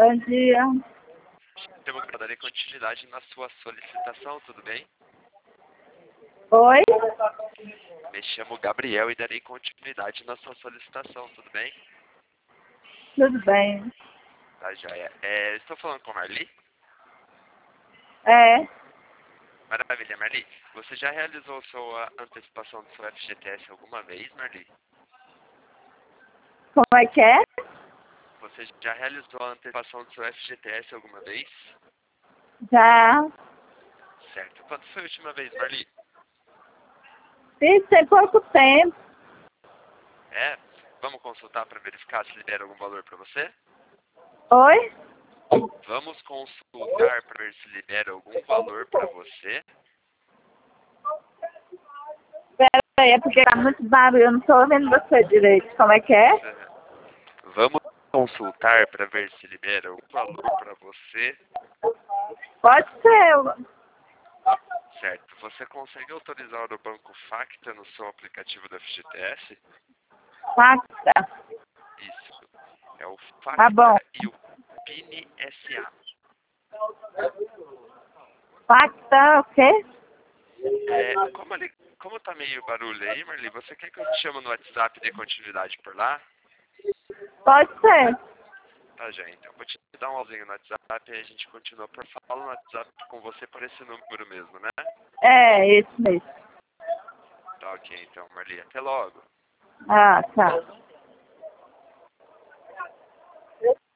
Bom dia. Temos que dar continuidade na sua solicitação, tudo bem? Oi? Me chamo Gabriel e darei continuidade na sua solicitação, tudo bem? Tudo bem. Tá, joia. Estou falando com a Marli? É. Maravilha, Marli. Você já realizou sua antecipação do seu FGTS alguma vez, Marli? Como é que é? Você já realizou a antecipação do seu FGTS alguma vez? Já. Certo. Quando foi a última vez, Marli? Isso tem pouco tempo. É? Vamos consultar para verificar se libera algum valor para você? Oi? Vamos consultar para ver se libera algum valor para você? Pera aí, é porque tá muito barulho. Eu não tô ouvindo você direito. Como é que é? Vamos consultar para ver se libera algum valor para você? Pode ser. Certo. Você consegue autorizar o Banco Facta no seu aplicativo do FGTS? Facta. Isso. É o Tá bom. Facta e o Pini SA. Facta, o quê? Como tá meio barulho aí, Marli, você quer que eu te chame no WhatsApp e dê continuidade por lá? Pode ser. Tá, já. Então, vou te dar um alzinho no WhatsApp e a gente continua por fala no WhatsApp com você por esse número mesmo, né? É, isso mesmo. Tá, ok. Então, Marli, até logo. Ah, tá.